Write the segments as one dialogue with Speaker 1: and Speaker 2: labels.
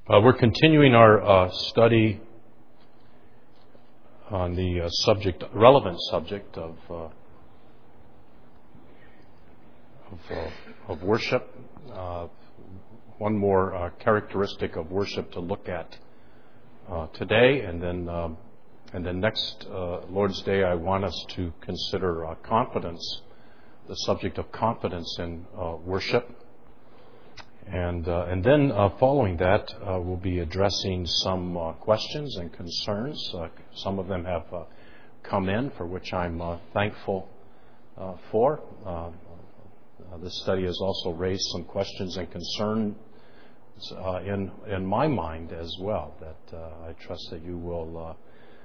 Speaker 1: We're continuing our study on the relevant subject of worship. One more characteristic of worship to look at today, and then next Lord's Day, I want us to consider confidence, the subject of confidence in worship. And then following that, we'll be addressing some questions and concerns. Some of them have come in, for which I'm thankful for. This study has also raised some questions and concerns in my mind as well, that I trust that you will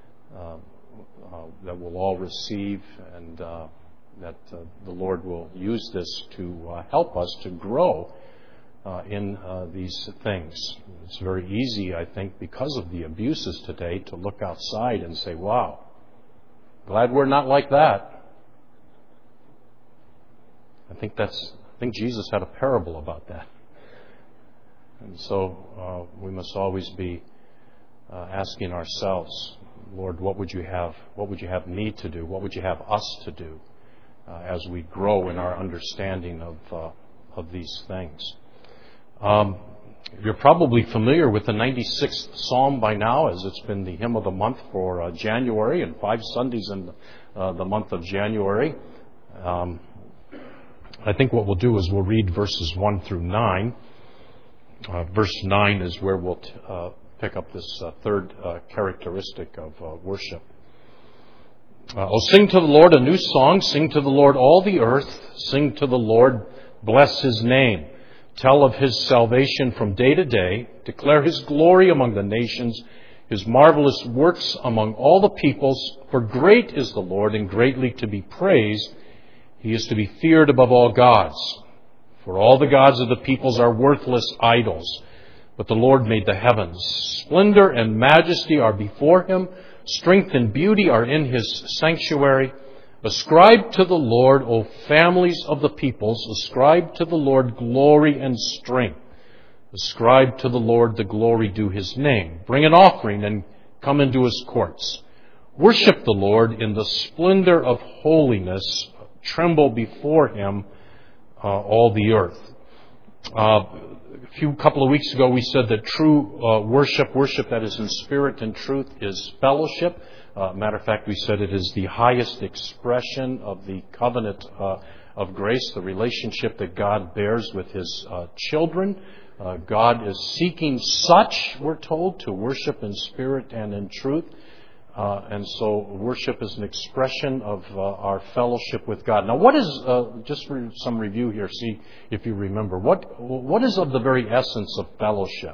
Speaker 1: that we'll all receive, and that the Lord will use this to help us to grow in these things. It's very easy, I think, because of the abuses today, to look outside and say, wow, glad we're not like that. I think Jesus had a parable about that. And so we must always be asking ourselves, Lord, what would you have me to do? What would you have us to do as we grow in our understanding of these things? You're probably familiar with the 96th Psalm by now, as it's been the hymn of the month for January, and 5 Sundays in the month of January. I think what we'll do is we'll read verses 1 through 9. Verse 9 is where we'll pick up this third characteristic of worship. Oh, sing to the Lord a new song. Sing to the Lord all the earth. Sing to the Lord, bless His name. Tell of His salvation from day to day. Declare His glory among the nations, His marvelous works among all the peoples. For great is the Lord, and greatly to be praised. He is to be feared above all gods. For all the gods of the peoples are worthless idols. But the Lord made the heavens. Splendor and majesty are before Him. Strength and beauty are in His sanctuary. Ascribe to the Lord, O families of the peoples. Ascribe to the Lord glory and strength. Ascribe to the Lord the glory due His name. Bring an offering and come into His courts. Worship the Lord in the splendor of holiness. Tremble before Him, all the earth. A couple of weeks ago, we said that true worship that is in spirit and truth, is fellowship. Matter of fact, we said it is the highest expression of the covenant of grace, the relationship that God bears with His children. God is seeking such, we're told, to worship in spirit and in truth. And so worship is an expression of our fellowship with God. Now, what is, just for some review here, see if you remember, what is of the very essence of fellowship?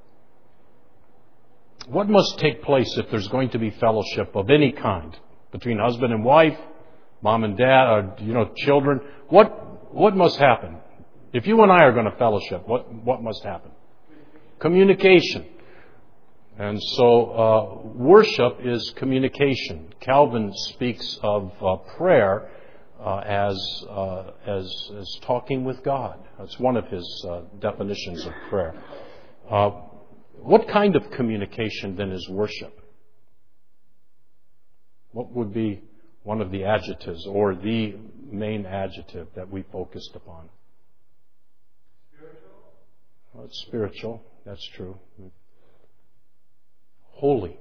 Speaker 1: What must take place if there's going to be fellowship of any kind between husband and wife, mom and dad, or children? What must happen? If you and I are going to fellowship, what must happen? Communication. And so worship is communication. Calvin speaks of prayer as talking with God. That's one of his definitions of prayer. What kind of communication then is worship? What would be one of the adjectives, or the main adjective that we focused upon? Spiritual. Well, it's spiritual. That's true. Holy.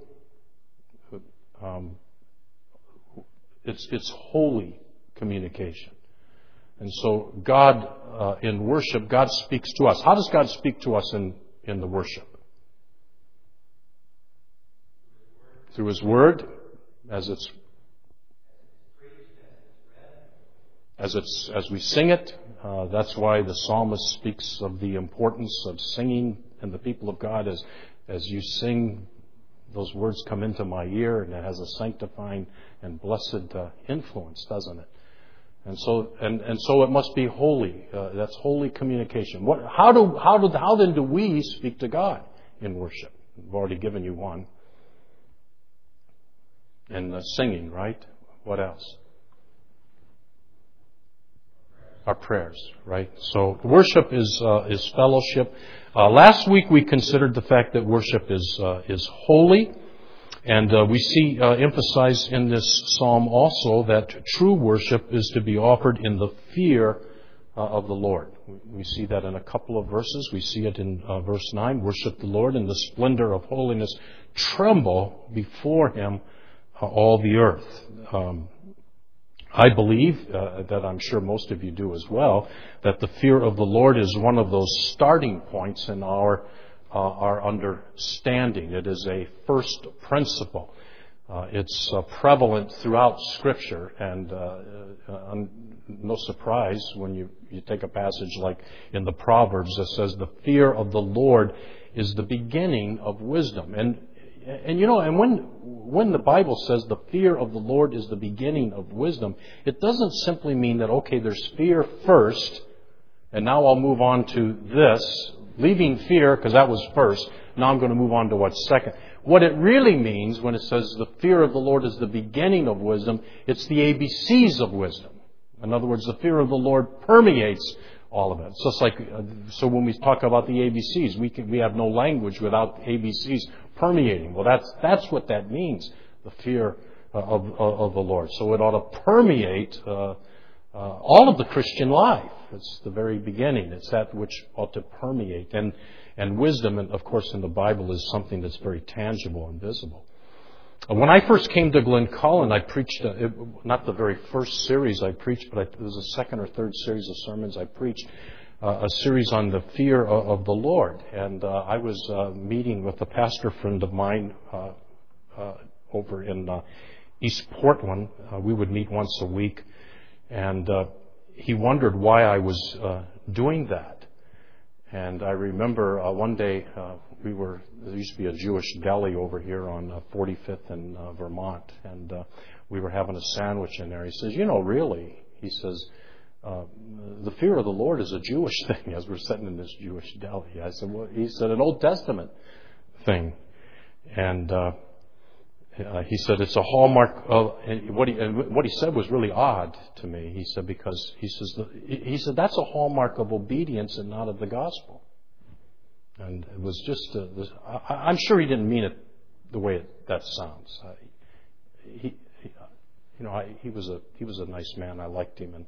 Speaker 1: It's holy communication. And so God, in worship, God speaks to us. How does God speak to us in the worship? Through His Word, as we sing it. That's why the psalmist speaks of the importance of singing, and the people of God, as you sing, those words come into my ear, and it has a sanctifying and blessed influence, doesn't it? And so it must be holy. That's holy communication. How then do we speak to God in worship? I've already given you one. And singing, right? What else? our prayers, right? So worship is fellowship. Last week we considered the fact that worship is holy, and we see emphasized in this psalm also that true worship is to be offered in the fear of the Lord. We see that in a couple of verses. We see it in verse 9, worship the Lord in the splendor of holiness, tremble before Him all the earth. I believe that I'm sure most of you do as well, that the fear of the Lord is one of those starting points in our understanding. It is a first principle. It's prevalent throughout Scripture, and no surprise when you take a passage like in the Proverbs that says the fear of the Lord is the beginning of wisdom. And when the Bible says the fear of the Lord is the beginning of wisdom, it doesn't simply mean that, okay, there's fear first, and now I'll move on to this, leaving fear, because that was first, now I'm going to move on to what's second. What it really means when it says the fear of the Lord is the beginning of wisdom, it's the ABCs of wisdom. In other words, the fear of the Lord permeates all of it. So it's like, so when we talk about the ABCs, we have no language without ABCs permeating. Well, that's what that means, the fear of the Lord. So it ought to permeate all of the Christian life. It's the very beginning. It's that which ought to permeate. And wisdom, and of course, in the Bible is something that's very tangible and visible. When I first came to Glencullen, I preached, not the very first series I preached, but it was the second or third series of sermons I preached, a series on the fear of the Lord. And I was meeting with a pastor friend of mine over in East Portland. We would meet once a week. And he wondered why I was doing that. And I remember one day there used to be a Jewish deli over here on 45th in Vermont, and we were having a sandwich in there. He says, really, he says, the fear of the Lord is a Jewish thing, as we're sitting in this Jewish deli. I said, well, he said, an Old Testament thing. And he said it's a hallmark of, and what he said was really odd to me. He said because he said that's a hallmark of obedience and not of the gospel. And it was just I'm sure he didn't mean it the way that sounds. He was a nice man. I liked him,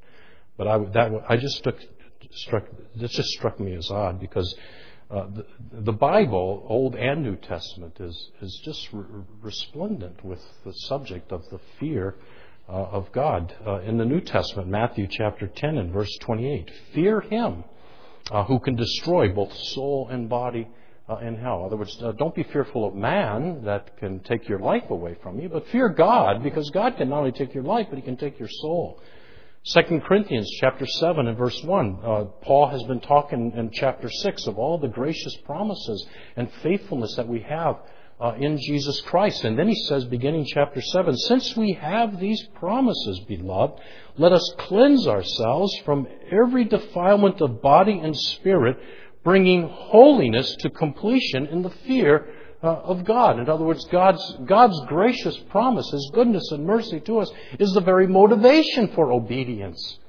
Speaker 1: this just struck me as odd because. The Bible, Old and New Testament, is just resplendent with the subject of the fear of God. In the New Testament, Matthew chapter 10 and verse 28, fear Him who can destroy both soul and body in hell. In other words, don't be fearful of man that can take your life away from you, but fear God, because God can not only take your life, but He can take your soul. 2 Corinthians chapter 7 and verse 1, Paul has been talking in chapter 6 of all the gracious promises and faithfulness that we have in Jesus Christ. And then he says, beginning chapter 7, since we have these promises, beloved, let us cleanse ourselves from every defilement of body and spirit, bringing holiness to completion in the fear of God. In other words, God's gracious promise, His goodness and mercy to us, is the very motivation for obedience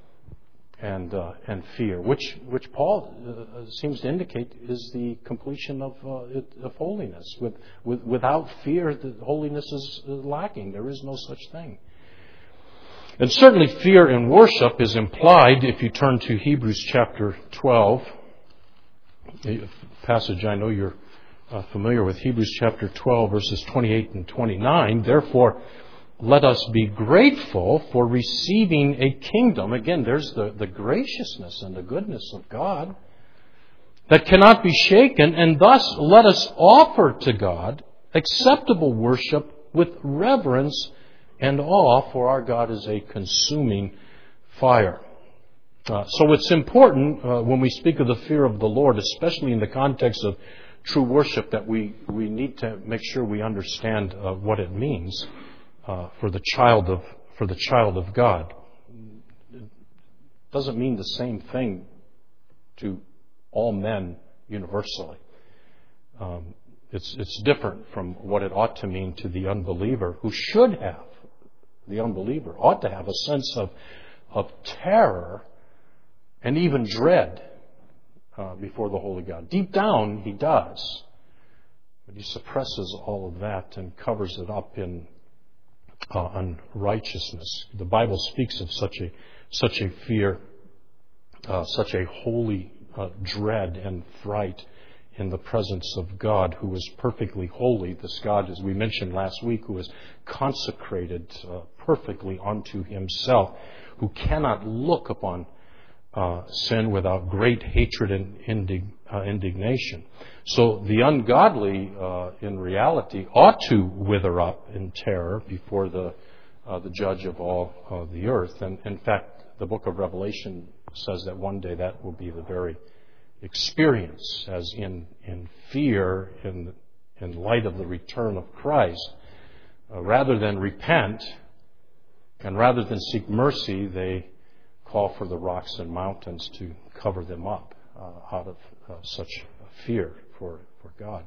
Speaker 1: and fear, which Paul seems to indicate is the completion of holiness. Without fear, the holiness is lacking. There is no such thing. And certainly fear in worship is implied if you turn to Hebrews chapter 12, a passage I know you're familiar with, Hebrews chapter 12, verses 28 and 29. Therefore, let us be grateful for receiving a kingdom. Again, there's the graciousness and the goodness of God that cannot be shaken, and thus let us offer to God acceptable worship with reverence and awe, for our God is a consuming fire. So it's important when we speak of the fear of the Lord, especially in the context of true worship, that we need to make sure we understand what it means for the child of God. It doesn't mean the same thing to all men universally. It's different from what it ought to mean to the unbeliever, who should have, the unbeliever ought to have a sense of terror and even dread before the holy God. Deep down, he does. But he suppresses all of that and covers it up in unrighteousness. The Bible speaks of such a fear, such a holy dread and fright in the presence of God, who is perfectly holy. This God, as we mentioned last week, who is consecrated perfectly unto himself, who cannot look upon sin without great hatred and indignation. So the ungodly, in reality, ought to wither up in terror before the judge of all the earth. And in fact, the book of Revelation says that one day that will be the very experience, as in fear, in light of the return of Christ. Rather than repent and rather than seek mercy, they call for the rocks and mountains to cover them up out of such fear for God.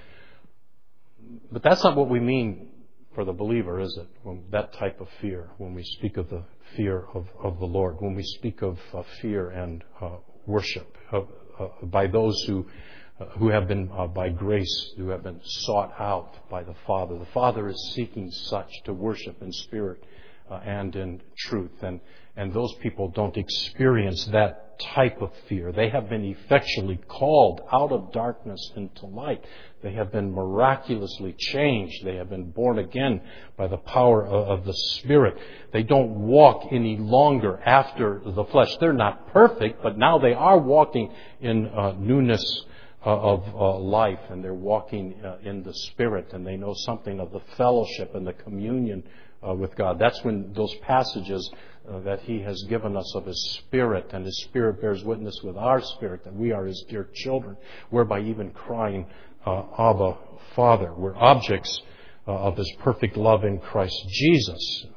Speaker 1: But that's not what we mean for the believer, is it? That type of fear, when we speak of the fear of the Lord, when we speak of fear and worship by those who have been, by grace, who have been sought out by the Father. The Father is seeking such to worship in spirit and in truth. And those people don't experience that type of fear. They have been effectually called out of darkness into light. They have been miraculously changed. They have been born again by the power of the Spirit. They don't walk any longer after the flesh. They're not perfect, but now they are walking in newness of life, and they're walking in the Spirit, and they know something of the fellowship and the communion with God. That's when those passages that He has given us of His Spirit, and His Spirit bears witness with our spirit that we are His dear children, whereby even crying, Abba, Father. We're objects of His perfect love in Christ Jesus.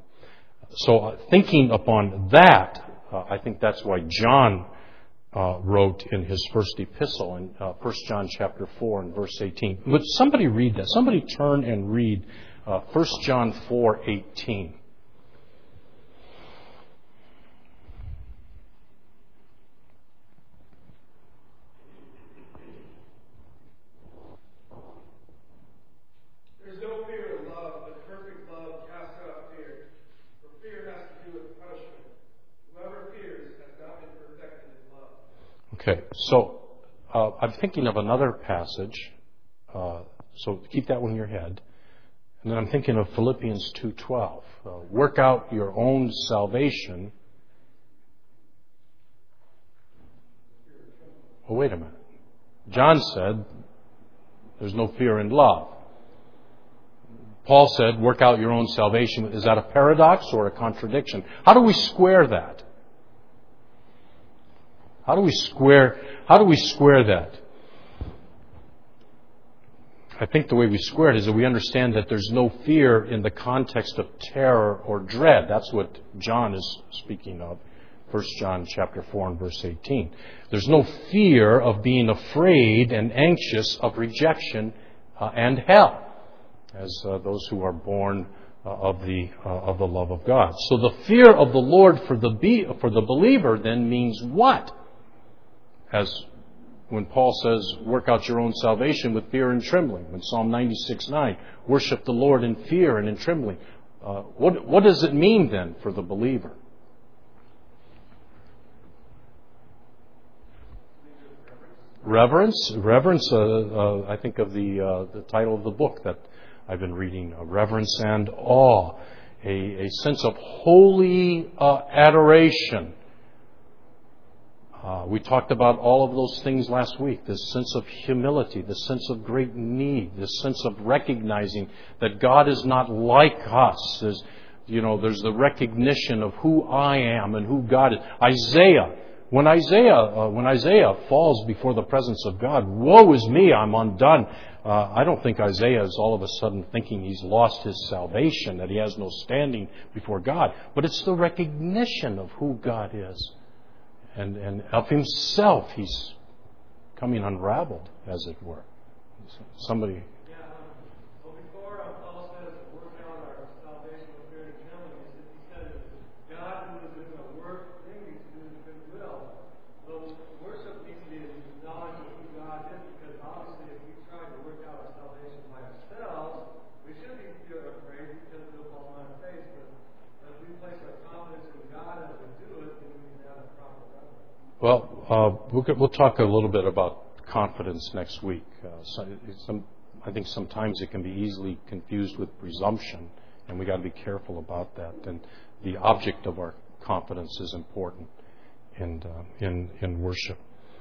Speaker 1: So thinking upon that, I think that's why John wrote in his first epistle in 1 John chapter 4 and verse 18. Would somebody read that? Somebody turn and read 1 John 4:18.
Speaker 2: There's no fear in love, but perfect love casts out fear. For fear has to do with punishment. Whoever fears has not been perfected in love.
Speaker 1: Okay, so I'm thinking of another passage, so keep that one in your head. And then I'm thinking of Philippians 2:12. Work out your own salvation. Oh, wait a minute. John said there's no fear in love. Paul said work out your own salvation. Is that a paradox or a contradiction? How do we square that? How do we square that? I think the way we square it is that we understand that there's no fear in the context of terror or dread. That's what John is speaking of. 1 John chapter 4 and verse 18. There's no fear of being afraid and anxious of rejection and hell, as those who are born of the love of God. So the fear of the Lord for the believer then means what? As when Paul says, work out your own salvation with fear and trembling. When Psalm 96:9, worship the Lord in fear and in trembling. What does it mean then for the believer? Reverence. I think of the title of the book that I've been reading, reverence and awe, a sense of holy adoration. We talked about all of those things last week. This sense of humility, this sense of great need, this sense of recognizing that God is not like us. There's the recognition of who I am and who God is. When Isaiah falls before the presence of God, woe is me, I'm undone. I don't think Isaiah is all of a sudden thinking he's lost his salvation, that he has no standing before God. But it's the recognition of who God is. And of himself, he's coming unraveled, as it were. Somebody...
Speaker 2: Well, before Paul says work out our salvation with fear and trembling, he said that God who is in the work thing to do his good will.
Speaker 1: Well, we'll talk a little bit about confidence next week. I think sometimes it can be easily confused with presumption, and we got to be careful about that. And the object of our confidence is important in worship.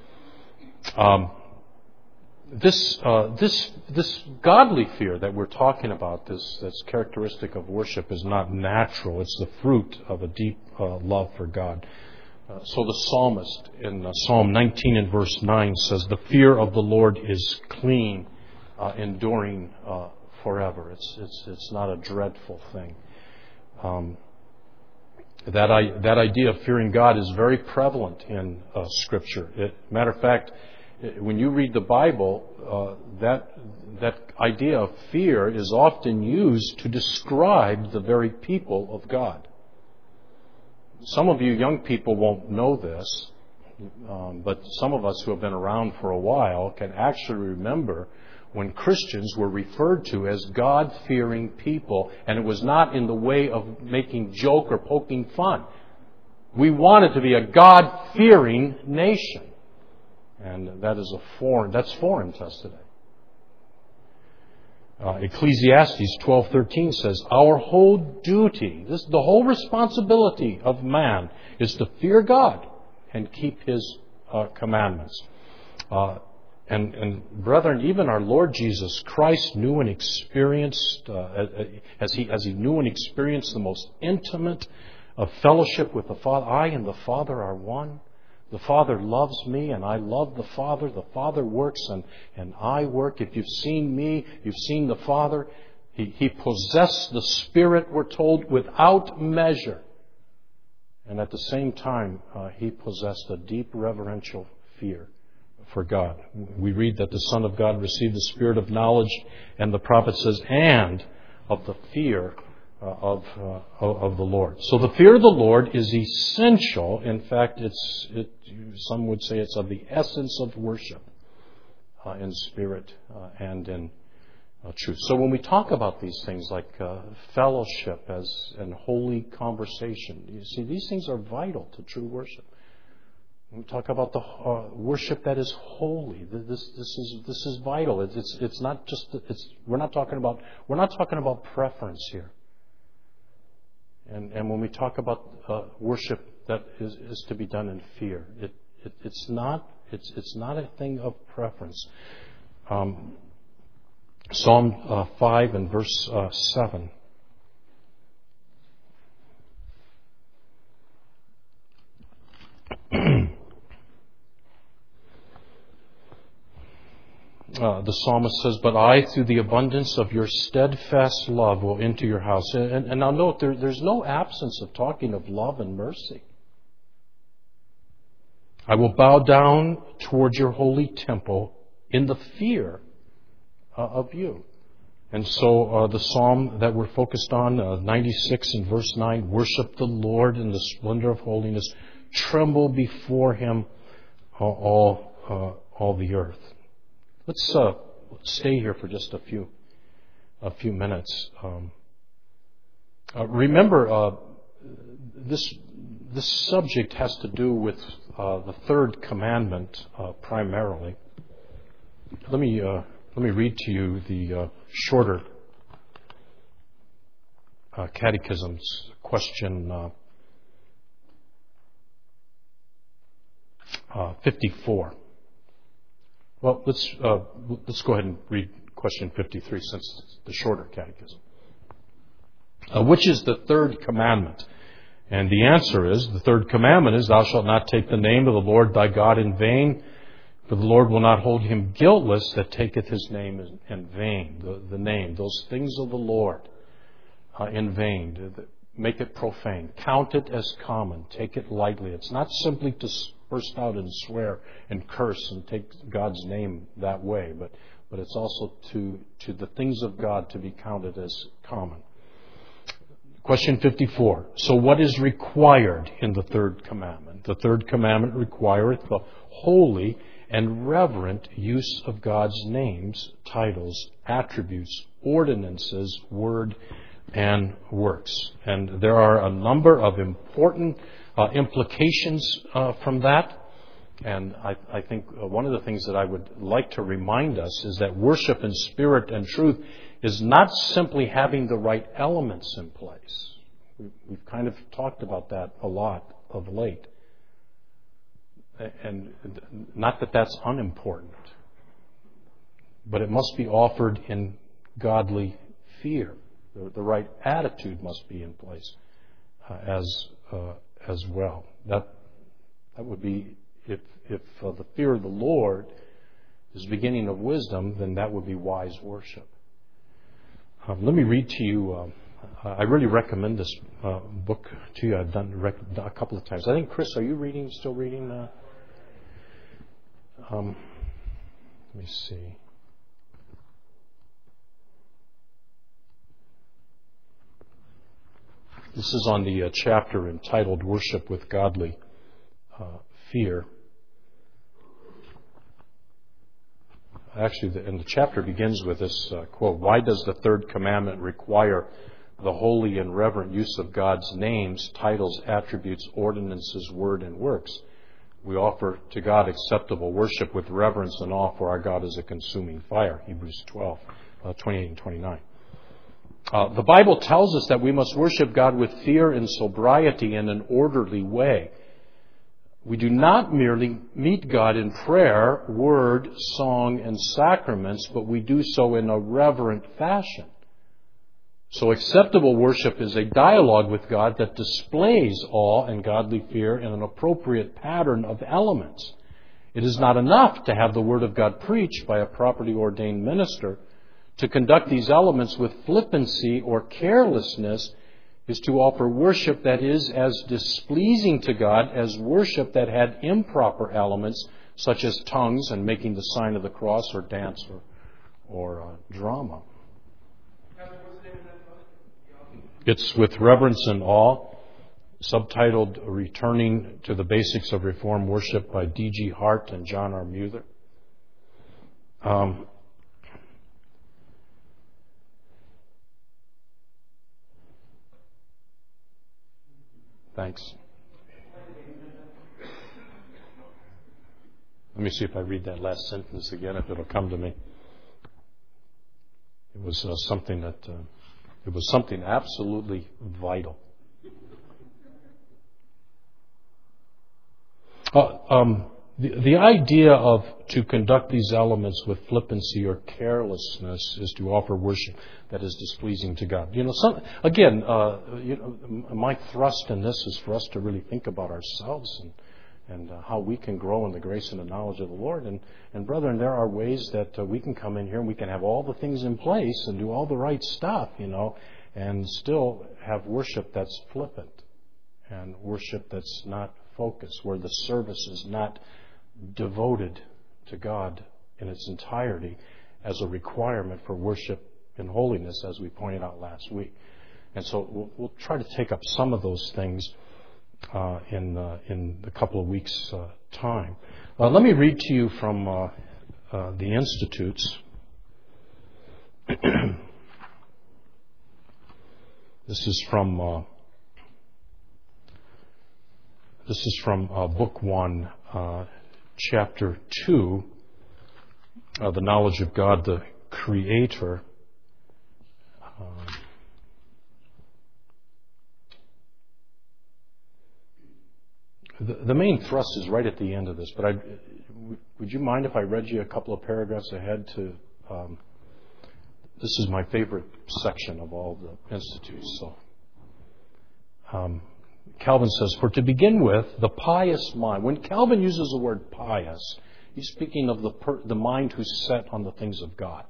Speaker 1: This godly fear that we're talking about, that's characteristic of worship, is not natural. It's the fruit of a deep love for God. So the psalmist in Psalm 19 and verse 9 says, "The fear of the Lord is clean, enduring forever." It's not a dreadful thing. That idea of fearing God is very prevalent in Scripture. Matter of fact, when you read the Bible, that idea of fear is often used to describe the very people of God. Some of you young people won't know this, but some of us who have been around for a while can actually remember when Christians were referred to as God-fearing people, and it was not in the way of making joke or poking fun. We wanted to be a God-fearing nation. And that's foreign to us today. Ecclesiastes 12:13 says, "Our whole duty, the whole responsibility of man, is to fear God and keep His commandments." And brethren, even our Lord Jesus Christ knew and experienced, as he knew and experienced the most intimate of fellowship with the Father. "I and the Father are one. The Father loves me, and I love the Father. The Father works, and I work. If you've seen me, you've seen the Father." He possessed the Spirit, we're told, without measure. And at the same time, He possessed a deep reverential fear for God. We read that the Son of God received the Spirit of knowledge, and the prophet says, "and of the fear of the Lord." So the fear of the Lord is essential. In fact, some would say it's of the essence of worship in spirit and in truth. So when we talk about these things like fellowship and holy conversation, you see, these things are vital to true worship. When we talk about the worship that is holy, this is vital. It's not just we're not talking about preference here. And when we talk about worship that is to be done in fear, it's not a thing of preference. Psalm 5 and verse 7. The psalmist says, "But I, through the abundance of your steadfast love, will enter your house." And now note, there's no absence of talking of love and mercy. "I will bow down towards your holy temple in the fear of you." And so the psalm that we're focused on, 96 and verse 9, "Worship the Lord in the splendor of holiness. Tremble before Him, all the earth." Let's stay here for just a few minutes. Remember, this subject has to do with the third commandment primarily. Let me read to you the shorter catechism's question 54. Well, let's go ahead and read question 53 since it's the shorter catechism. Which is the third commandment? And the answer is, the third commandment is, "Thou shalt not take the name of the Lord thy God in vain, for the Lord will not hold him guiltless that taketh His name in vain." The name, those things of the Lord in vain. Make it profane. Count it as common. Take it lightly. It's not simply to burst out and swear and curse and take God's name that way, but it's also to the things of God to be counted as common. Question 54. So what is required in the third commandment? The third commandment requireth the holy and reverent use of God's names, titles, attributes, ordinances, word, and works. And there are a number of important implications from that. And I think one of the things that I would like to remind us is that worship in spirit and truth is not simply having the right elements in place. We've kind of talked about that a lot of late. And not that that's unimportant, but it must be offered in godly fear. The right attitude must be in place as well. That would be, if the fear of the Lord is the beginning of wisdom, then that would be wise worship. Let me read to you. I really recommend this book to you. I've done a couple of times. I think, Chris, are you still reading? Let me see. This is on the chapter entitled Worship with Godly Fear. Actually, and the chapter begins with this quote, "Why does the third commandment require the holy and reverent use of God's names, titles, attributes, ordinances, word, and works? We offer to God acceptable worship with reverence and awe, for our God is a consuming fire." Hebrews 12, 28 and 29. The Bible tells us that we must worship God with fear and sobriety in an orderly way. We do not merely meet God in prayer, word, song, and sacraments, but we do so in a reverent fashion. So acceptable worship is a dialogue with God that displays awe and godly fear in an appropriate pattern of elements. It is not enough to have the Word of God preached by a properly ordained minister. To conduct these elements with flippancy or carelessness is to offer worship that is as displeasing to God as worship that had improper elements, such as tongues and making the sign of the cross or dance or drama. It's with reverence and awe, subtitled Returning to the Basics of Reformed Worship by D.G. Hart and John R. Mueller. Thanks. Let me see if I read that last sentence again, if it'll come to me. It was something absolutely vital. The idea of to conduct these elements with flippancy or carelessness is to offer worship that is displeasing to God. My thrust in this is for us to really think about ourselves and how we can grow in the grace and the knowledge of the Lord. And brethren, there are ways that we can come in here and we can have all the things in place and do all the right stuff, and still have worship that's flippant and worship that's not focused, where the service is not devoted to God in its entirety as a requirement for worship in holiness, as we pointed out last week. And so we'll try to take up some of those things in a couple of weeks' time. Let me read to you from the Institutes. This is from Book 1, Chapter 2, The Knowledge of God the Creator. The main thrust is right at the end of this, but would you mind if I read you a couple of paragraphs ahead to... this is my favorite section of all the Institutes. So, Calvin says, "For to begin with, the pious mind." When Calvin uses the word pious, he's speaking of the mind who's set on the things of God.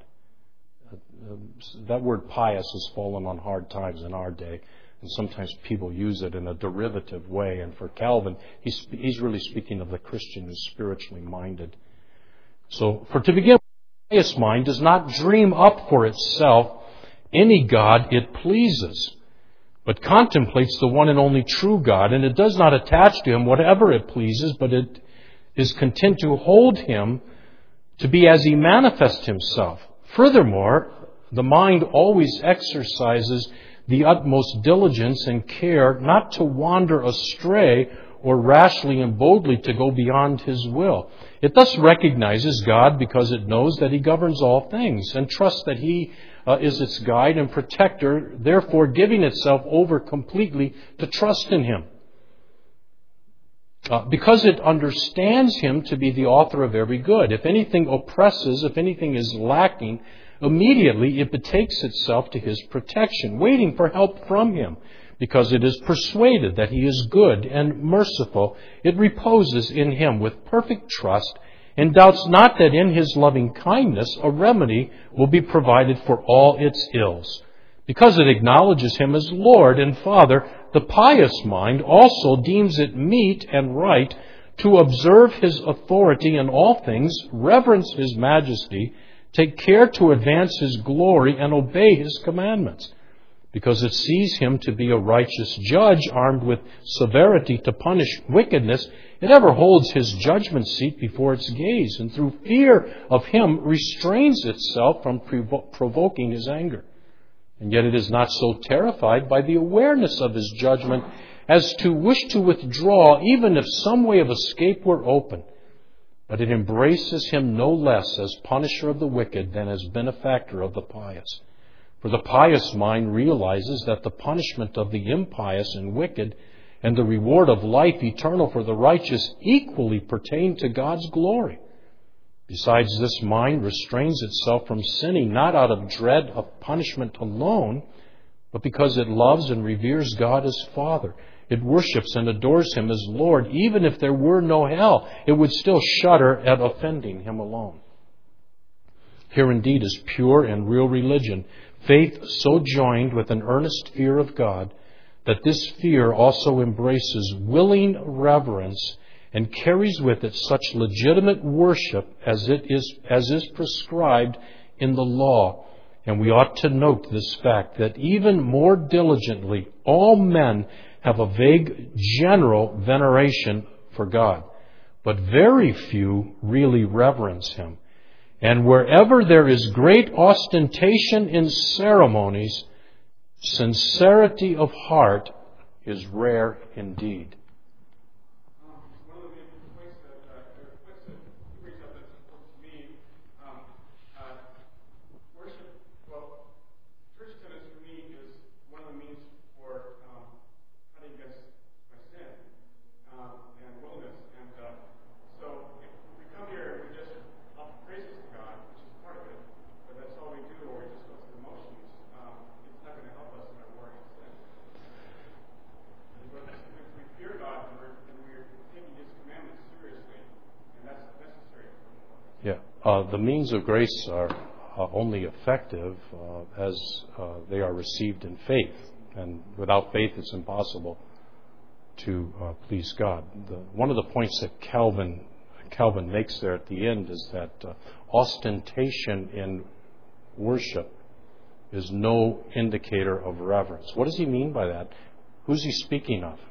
Speaker 1: That word pious has fallen on hard times in our day, and sometimes people use it in a derivative way. And for Calvin, he's really speaking of the Christian who's spiritually minded. So, for to begin with, the pious mind does not dream up for itself any God it pleases, but contemplates the one and only true God, and it does not attach to Him whatever it pleases, but it is content to hold Him to be as He manifests Himself. Furthermore, the mind always exercises the utmost diligence and care not to wander astray or rashly and boldly to go beyond His will. It thus recognizes God because it knows that He governs all things and trusts that He is its guide and protector, therefore giving itself over completely to trust in Him. Because it understands Him to be the author of every good. If anything oppresses, if anything is lacking, immediately it betakes itself to His protection, waiting for help from Him. Because it is persuaded that He is good and merciful, it reposes in Him with perfect trust and doubts not that in His loving kindness a remedy will be provided for all its ills. Because it acknowledges Him as Lord and Father, the pious mind also deems it meet and right to observe His authority in all things, reverence His majesty, take care to advance His glory, and obey His commandments. Because it sees Him to be a righteous judge armed with severity to punish wickedness, it ever holds His judgment seat before its gaze, and through fear of Him restrains itself from provoking His anger. And yet it is not so terrified by the awareness of His judgment as to wish to withdraw even if some way of escape were open. But it embraces Him no less as punisher of the wicked than as benefactor of the pious. For the pious mind realizes that the punishment of the impious and wicked and the reward of life eternal for the righteous equally pertain to God's glory. Besides, this mind restrains itself from sinning not out of dread of punishment alone, but because it loves and reveres God as Father. It worships and adores Him as Lord. Even if there were no hell, it would still shudder at offending Him alone. Here indeed is pure and real religion, faith so joined with an earnest fear of God that this fear also embraces willing reverence and carries with it such legitimate worship as is prescribed in the law. And we ought to note this fact, that even more diligently all men have a vague general veneration for God, but very few really reverence Him. And wherever there is great ostentation in ceremonies, sincerity of heart is rare indeed.
Speaker 2: One of the main points that he brings up that's important to me, worship, well, church attendance for me is one of the means for fighting against my sin and willingness. And so if we come here and we just offer praises to God, which is part of it, but that's all we do, or we just go through the motions, it's not going to help us in our war against sin. But if we fear God and we're taking His commandments seriously, and that's necessary for the Lord.
Speaker 1: Yeah, the means of grace are only effective as they are received in faith. And without faith, it's impossible to please God. One of the points that Calvin makes there at the end is that ostentation in worship is no indicator of reverence. What does he mean by that? Who's he speaking of?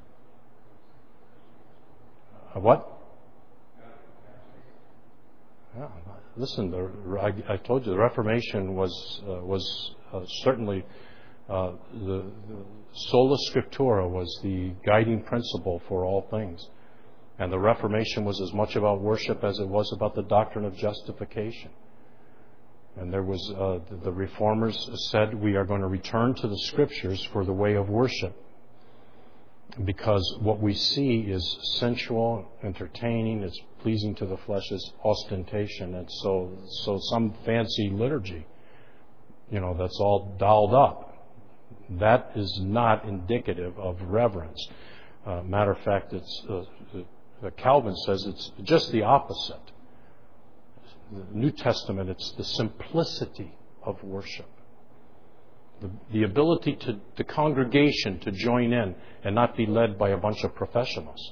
Speaker 1: What? Yeah, listen, I told you the Reformation was certainly the sola scriptura was the guiding principle for all things. And the Reformation was as much about worship as it was about the doctrine of justification. And there was the Reformers said we are going to return to the Scriptures for the way of worship, because what we see is sensual, entertaining, it's pleasing to the flesh, is ostentation, and so some fancy liturgy, that's all dolled up. That is not indicative of reverence. Matter of fact, Calvin says it's just the opposite. The New Testament, it's the simplicity of worship. The ability to the congregation to join in and not be led by a bunch of professionals.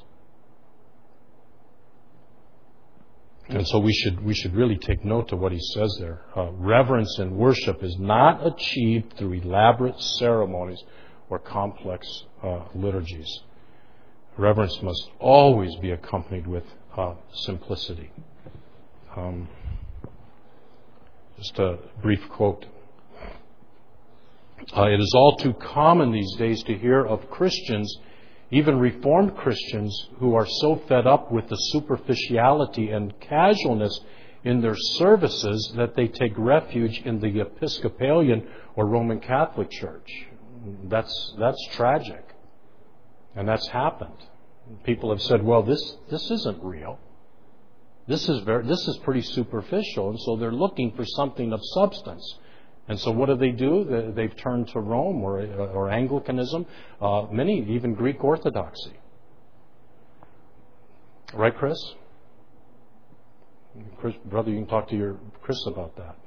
Speaker 1: And so we should really take note of what he says there. Reverence in worship is not achieved through elaborate ceremonies or complex liturgies. Reverence must always be accompanied with simplicity. Just a brief quote. It is all too common these days to hear of Christians even Reformed Christians who are so fed up with the superficiality and casualness in their services that they take refuge in the Episcopalian or Roman Catholic Church. That's tragic. And that's happened. People have said, well, this isn't real. This is pretty superficial. And so they're looking for something of substance. And so what do? They've turned to Rome or Anglicanism, many even Greek Orthodoxy. Right, Chris? Brother, you can talk to Chris about that.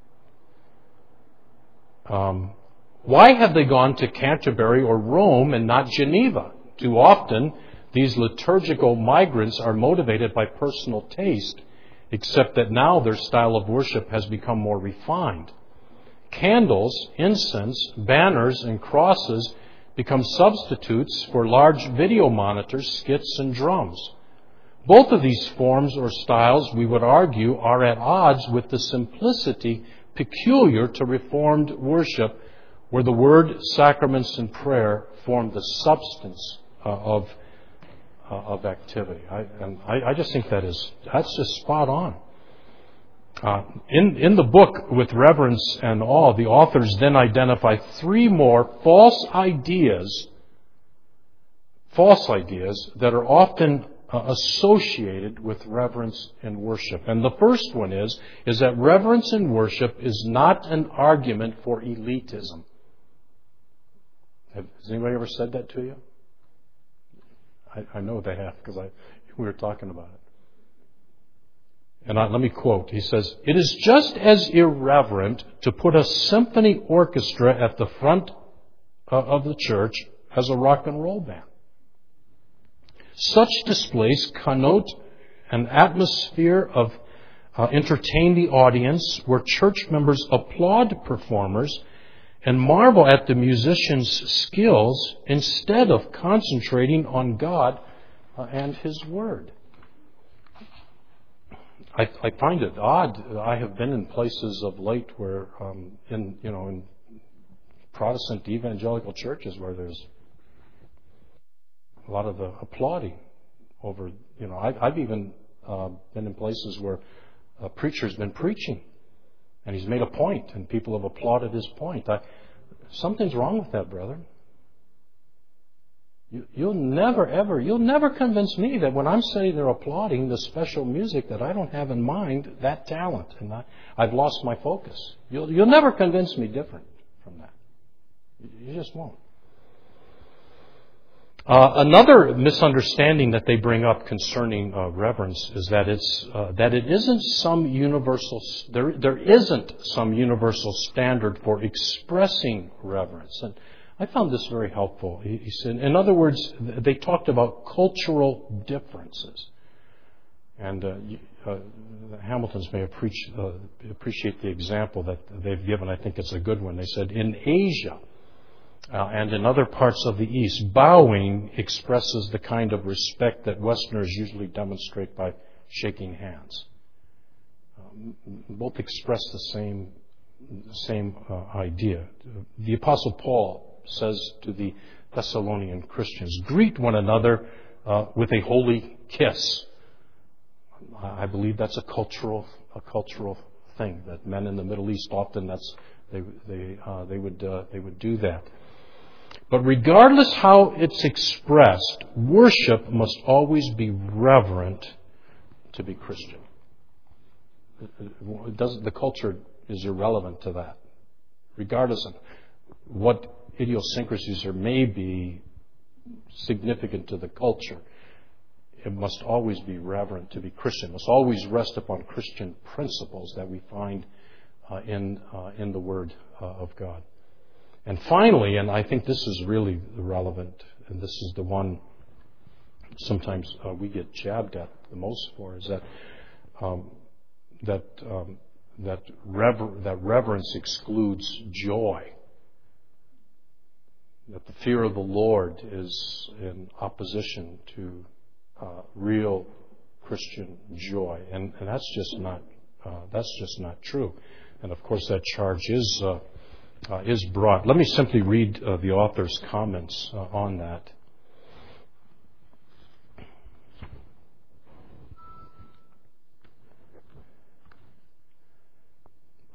Speaker 1: Why have they gone to Canterbury or Rome and not Geneva? Too often, these liturgical migrants are motivated by personal taste, except that now their style of worship has become more refined. Candles, incense, banners, and crosses become substitutes for large video monitors, skits, and drums. Both of these forms or styles, we would argue, are at odds with the simplicity peculiar to Reformed worship, where the Word, sacraments, and prayer form the substance of activity. I just think that's just spot on. In the book, With Reverence and Awe, the authors then identify three more false ideas that are often associated with reverence and worship. And the first one is that reverence and worship is not an argument for elitism. Has anybody ever said that to you? I know they have, because we were talking about it. And let me quote. He says, "It is just as irreverent to put a symphony orchestra at the front of the church as a rock and roll band. Such displays connote an atmosphere of entertain the audience where church members applaud performers and marvel at the musician's skills instead of concentrating on God and His Word." I find it odd. I have been in places of late where, in Protestant evangelical churches, where there's a lot of applauding over. I've even been in places where a preacher's been preaching, and he's made a point, and people have applauded his point. Something's wrong with that, brother. You'll never convince me that when I'm sitting there applauding the special music that I don't have in mind, that talent, and I've lost my focus. You'll never convince me different from that. You just won't. Another misunderstanding that they bring up concerning reverence is that it isn't some universal. There isn't some universal standard for expressing reverence. And I found this very helpful. He said, in other words, they talked about cultural differences. And the Hamiltons may appreciate the example that they've given. I think it's a good one. They said, in Asia and in other parts of the East, bowing expresses the kind of respect that Westerners usually demonstrate by shaking hands. Both express the same idea. The Apostle Paul says to the Thessalonian Christians, greet one another with a holy kiss. I believe that's a cultural thing, that men in the Middle East often they would do that. But regardless how it's expressed, worship must always be reverent to be Christian. The culture is irrelevant to that. Regardless of what idiosyncrasies there may be significant to the culture, it must always be reverent to be Christian. It must always rest upon Christian principles that we find in the Word of God. And finally, and I think this is really relevant, and this is the one sometimes we get jabbed at the most for, is that reverence excludes joy. That the fear of the Lord is in opposition to real Christian joy, and that's just not true. And of course, that charge is brought. Let me simply read the author's comments on that.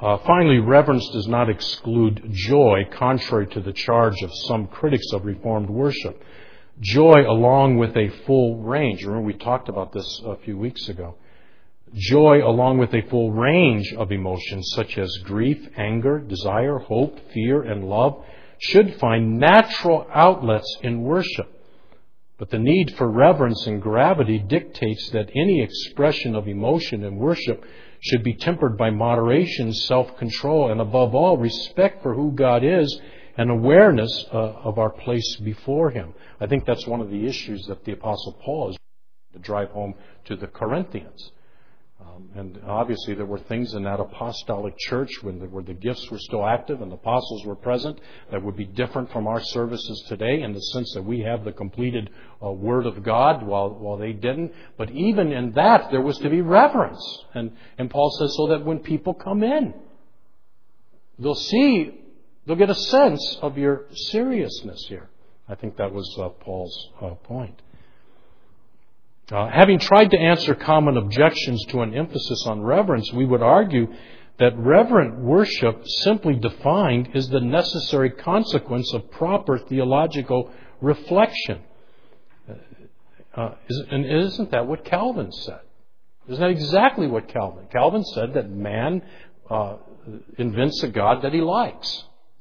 Speaker 1: Finally, reverence does not exclude joy, contrary to the charge of some critics of Reformed worship. Joy along with a full range. Remember, we talked about this a few weeks ago. Joy along with a full range of emotions such as grief, anger, desire, hope, fear, and love should find natural outlets in worship. But the need for reverence and gravity dictates that any expression of emotion in worship should be tempered by moderation, self-control, and above all, respect for who God is and awareness of our place before Him. I think that's one of the issues that the Apostle Paul is trying to drive home to the Corinthians. And obviously there were things in that apostolic church where the gifts were still active and the apostles were present that would be different from our services today in the sense that we have the completed Word of God while they didn't. But even in that there was to be reverence. And Paul says so that when people come in, they'll get a sense of your seriousness here. I think that was Paul's point. Having tried to answer common objections to an emphasis on reverence, we would argue that reverent worship, simply defined, is the necessary consequence of proper theological reflection. And isn't that what Calvin said? Isn't that exactly what Calvin said, that man invents a God that he likes.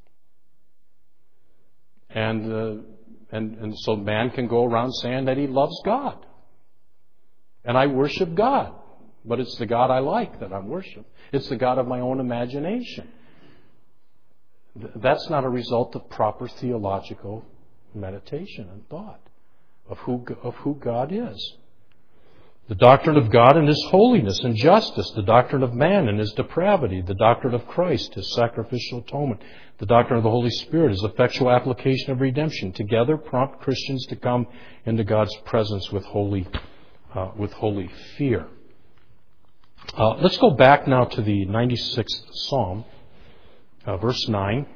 Speaker 1: And so man can go around saying that he loves God. And I worship God. But it's the God I like that I'm worshiping. It's the God of my own imagination. That's not a result of proper theological meditation and thought of who God is. The doctrine of God and His holiness and justice, the doctrine of man and his depravity, the doctrine of Christ, His sacrificial atonement, the doctrine of the Holy Spirit, His effectual application of redemption, together prompt Christians to come into God's presence with holy fear. Let's go back now to the 96th Psalm, verse 9.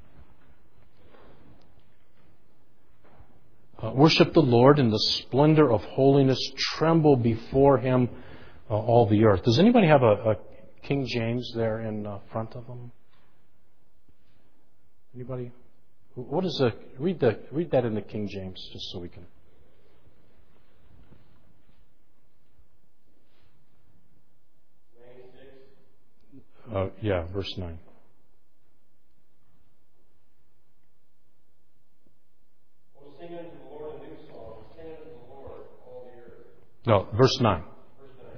Speaker 1: Worship the Lord in the splendor of holiness. Tremble before Him, all the earth. Does anybody have a King James there in front of them? Anybody? What is the read that in the King James, just so we can. Verse 9.
Speaker 3: Sing unto the Lord a new song. Sing unto the Lord all the earth.
Speaker 1: No, verse 9.
Speaker 3: Verse 9.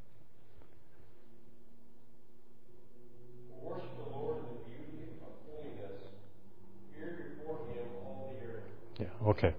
Speaker 3: Worship the Lord in the beauty of holiness. Fear before Him all the earth.
Speaker 1: Yeah. Okay.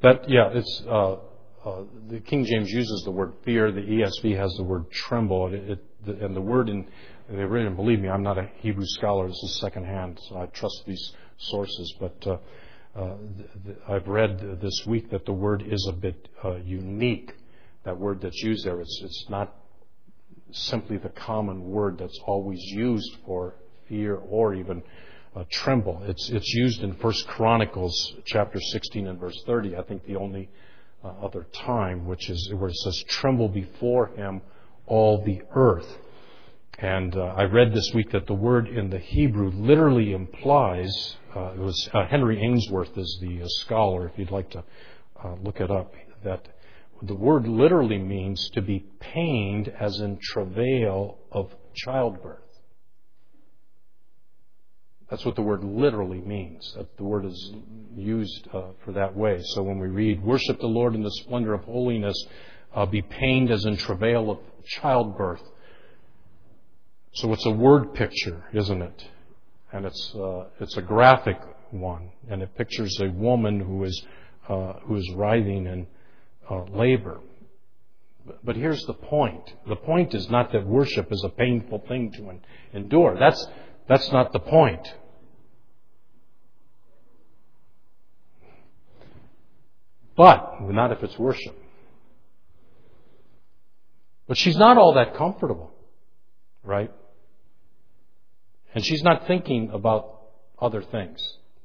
Speaker 1: It's the King James uses the word fear. The ESV has the word tremble. And the word in the original, believe me, I'm not a Hebrew scholar. This is secondhand, so I trust these sources. But I've read this week that the word is a bit unique. That word that's used there, it's not simply the common word that's always used for fear or even tremble. It's used in 1 Chronicles chapter 16 and verse 30. I think the only other time, which is where it says, "Tremble before Him, all the earth." And I read this week that the word in the Hebrew literally implies, it was Henry Ainsworth is the scholar, if you'd like to look it up, that the word literally means to be pained as in travail of childbirth. That's what the word literally means. That the word is used for that way. So when we read, "Worship the Lord in the splendor of holiness, be pained as in travail of childbirth." So it's a word picture, isn't it? And it's a graphic one, and it pictures a woman who is writhing in labor. But here's the point. The point is not that worship is a painful thing to endure. That's not the point. But not if it's worship. But she's not all that comfortable, right? And she's not thinking about other things.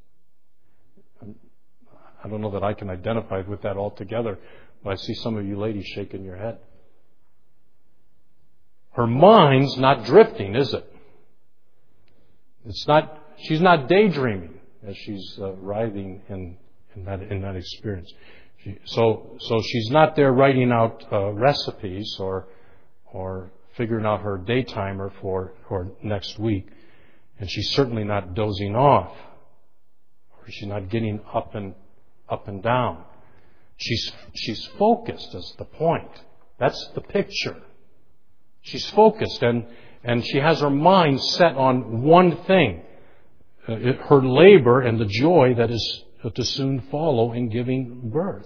Speaker 1: I don't know that I can identify with that altogether, but I see some of you ladies shaking your head. Her mind's not drifting, is it? She's not daydreaming as she's writhing in that experience. So she's not there writing out recipes or figuring out her day timer for next week, and she's certainly not dozing off, or she's not getting up and down. She's focused. Is the point. That's the picture. She's focused, and she has her mind set on one thing: her labor and the joy that is to soon follow in giving birth.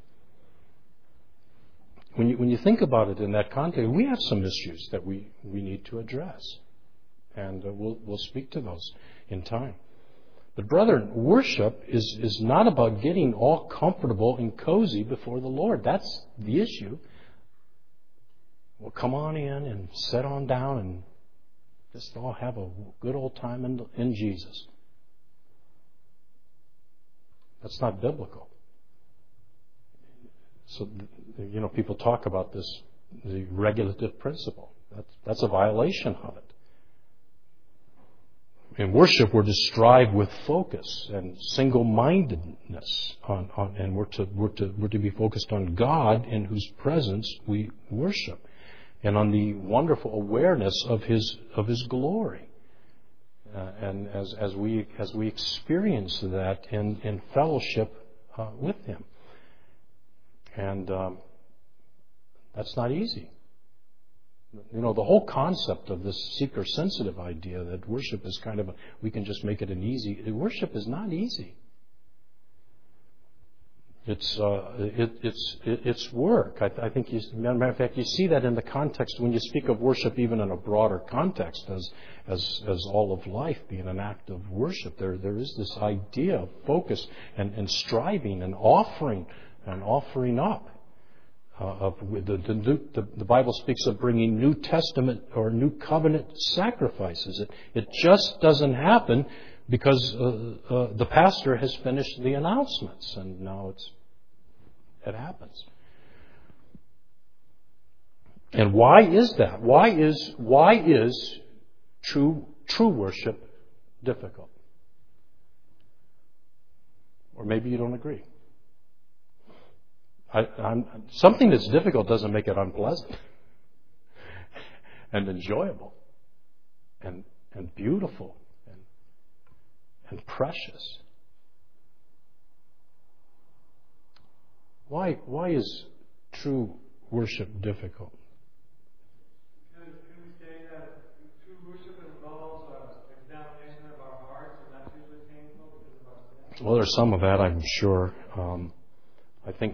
Speaker 1: When you think about it in that context, we have some issues that we need to address, and we'll speak to those in time. But brethren, worship is not about getting all comfortable and cozy before the Lord. That's the issue. Well, come on in and sit on down and just all have a good old time in Jesus. That's not biblical. So, people talk about this, the regulative principle. That's a violation of it. In worship, we're to strive with focus and single-mindedness, and we're to be focused on God, in whose presence we worship, and on the wonderful awareness of His glory. And as we experience that in fellowship with Him, and that's not easy. The whole concept of this seeker-sensitive idea that worship is kind of we can just make it an easy. Worship is not easy. It's work. I think, as a matter of fact, you see that in the context when you speak of worship, even in a broader context, as all of life being an act of worship. There is this idea of focus and striving and offering up. The Bible speaks of bringing New Testament or New Covenant sacrifices. It just doesn't happen because the pastor has finished the announcements, and now it happens. And why is that? Why is true worship difficult? Or maybe you don't agree. Something that's difficult doesn't make it unpleasant and enjoyable and beautiful and precious. Why is true worship difficult?
Speaker 4: Can we say that true worship involves examination of our hearts, and that's usually painful because of our sin?
Speaker 1: Well, there's some of that, I'm sure. I think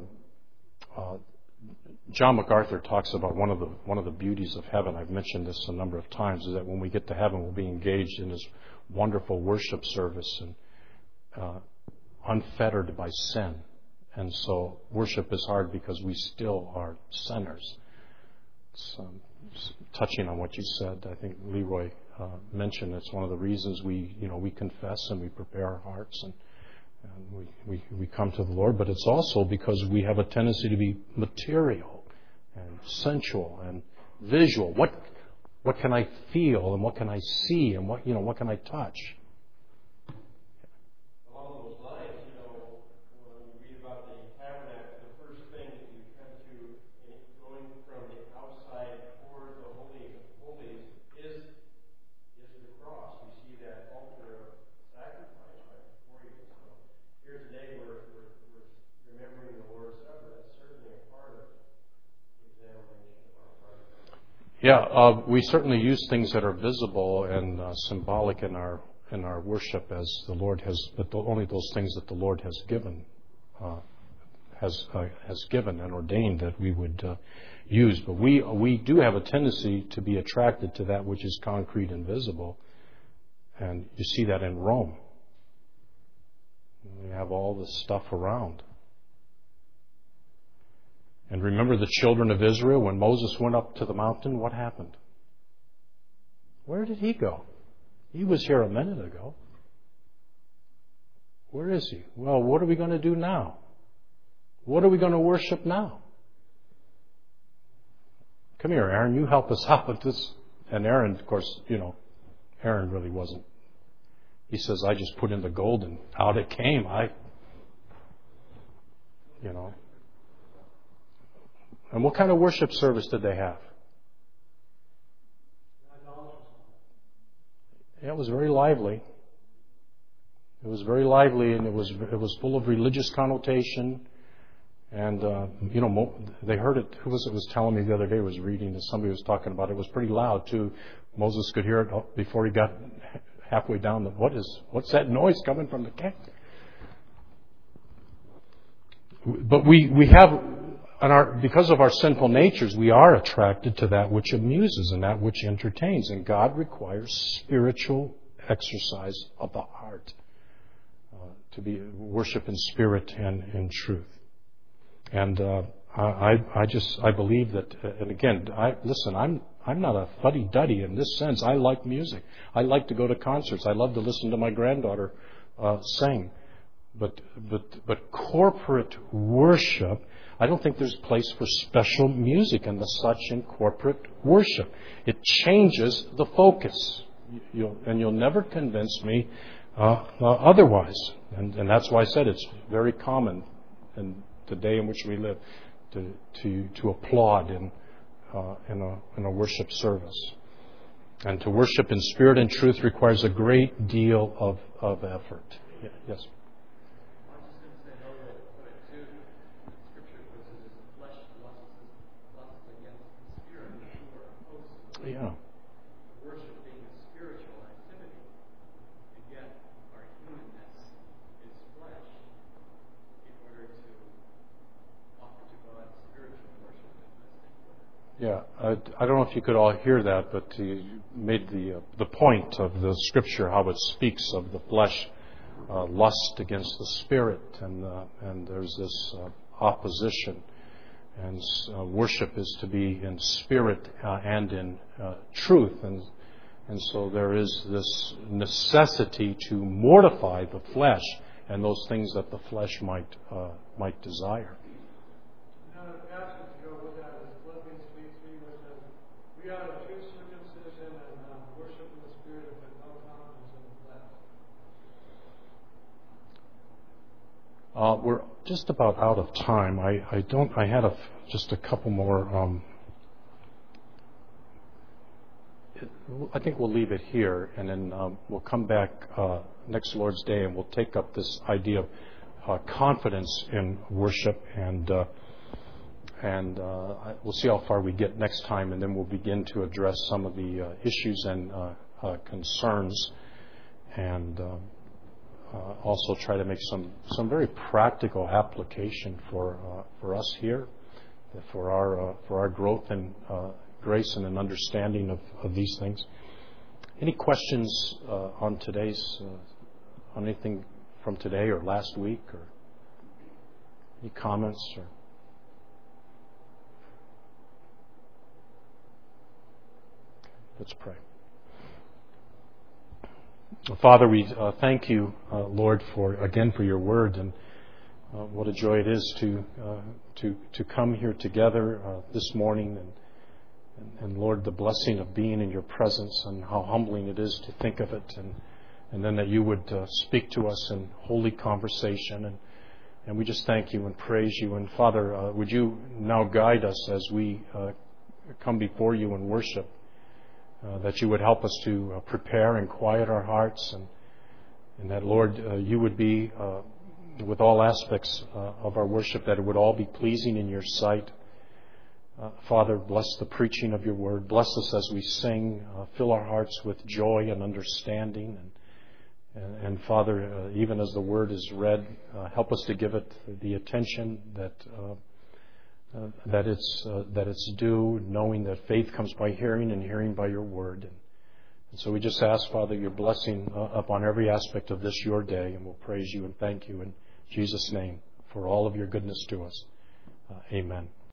Speaker 1: John MacArthur talks about one of the beauties of heaven. I've mentioned this a number of times, is that when we get to heaven, we'll be engaged in this wonderful worship service and unfettered by sin. And so worship is hard because we still are sinners. Touching on what you said, I think Leroy mentioned it's one of the reasons we confess and we prepare our hearts and we come to the Lord, but it's also because we have a tendency to be material and sensual and visual. What can I feel and what can I see and what can I touch?
Speaker 3: Along those lines, when you read about the tabernacle, the first thing that you come to going from the outside toward the Holy of Holies is the cross. We see that altar of sacrifice right before you. So here today we're remembering the Lord's Supper. That's certainly a part of the examination of our heart.
Speaker 1: Yeah, we certainly use things that are visible and symbolic in our worship as the Lord has, but only those things that the Lord has given and ordained that we would use. But we do have a tendency to be attracted to that which is concrete and visible, and you see that in Rome. We have all this stuff around. And remember the children of Israel, when Moses went up to the mountain, what happened? Where did he go? He was here a minute ago. Where is he? Well, what are we going to do now? What are we going to worship now? Come here, Aaron, you help us out with this. And Aaron, of course, Aaron really wasn't. He says, I just put in the gold and out it came. And what kind of worship service did they have? Yeah, it was very lively. It was very lively, and it was full of religious connotation. And, they heard it. Who was it was telling me the other day, was reading, and somebody was talking about it. It was pretty loud, too. Moses could hear it before he got halfway down. What's that noise coming from the camp? But we have, because of our sinful natures, we are attracted to that which amuses and that which entertains. And God requires spiritual exercise of the heart to be worship in spirit and in truth. And I believe that. And again, I'm not a fuddy-duddy in this sense. I like music. I like to go to concerts. I love to listen to my granddaughter sing. But corporate worship, I don't think there's a place for special music and the such in corporate worship. It changes the focus. You'll never convince me otherwise. And that's why I said it's very common in the day in which we live to applaud in a worship service. And to worship in spirit and truth requires a great deal of effort. Yes. Yeah.
Speaker 3: Worship being a spiritual activity, and yet our humanness is flesh in order to offer to God spiritual worship.
Speaker 1: Yeah, I don't know if you could all hear that, but he made the point of the Scripture, how it speaks of the flesh lust against the spirit, and there's this opposition. And worship is to be in spirit and in truth. And so there is this necessity to mortify the flesh and those things that the flesh might desire.
Speaker 4: Now, the passage to go with that is Philippians 3:3, which says, we are the true circumcision and worship in the spirit with no confidence in the flesh.
Speaker 1: We're just about out of time. I had just a couple more. I think we'll leave it here, and then we'll come back next Lord's Day, and we'll take up this idea of confidence in worship, and we'll see how far we get next time, and then we'll begin to address some of the issues and concerns, and also try to make some very practical application for us here, for our growth and grace and an understanding of these things. Any questions on anything from today or last week, or any comments? Or let's pray. Father, we thank you, Lord, for your word, and what a joy it is to come here together this morning, and Lord, the blessing of being in your presence, and how humbling it is to think of it, and then that you would speak to us in holy conversation, and we just thank you and praise you. And Father, would you now guide us as we come before you in worship, that you would help us to prepare and quiet our hearts, and that, Lord, you would be with all aspects of our worship, that it would all be pleasing in your sight. Father, bless the preaching of your word. Bless us as we sing. Fill our hearts with joy and understanding. And Father, even as the word is read, help us to give it the attention that it's due, knowing that faith comes by hearing and hearing by your word. And so we just ask, Father, your blessing upon every aspect of this your day, and we'll praise you and thank you in Jesus' name for all of your goodness to us. Amen.